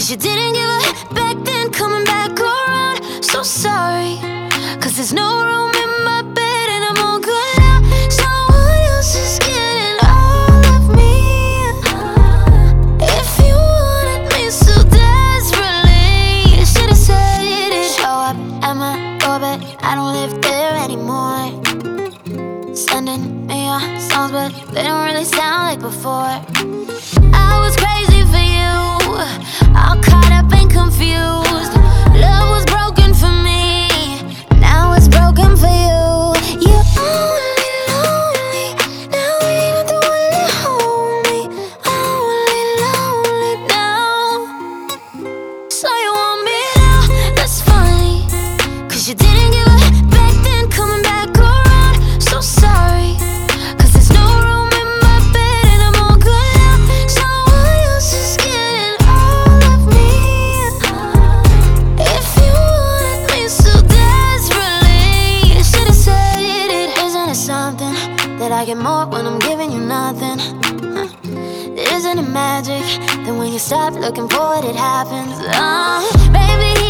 'cause you didn't give a back then, coming back around. So sorry, 'cause there's no room in my bed and I'm all good now. Someone else is getting all of me. If you wanted me so desperately, you should've said it. Show up at my doorbell, I don't live there anymore. Sending me your songs, but they don't really sound like before. I was crazy for you, all caught up and confused. Love was broken for me, now it's broken for you. You're only lonely, now you're the one to hold me. Only lonely now, so you want me now. That's funny, 'cause you didn't give a back then, coming back around. So sorry, 'cause there's no room in my bed and I'm all good now. Someone else is getting all of me. If you wanted me so desperately, you should've said it. Isn't it something that I get more when I'm giving you nothing? Isn't it magic that when you stop looking for it, it happens? Baby,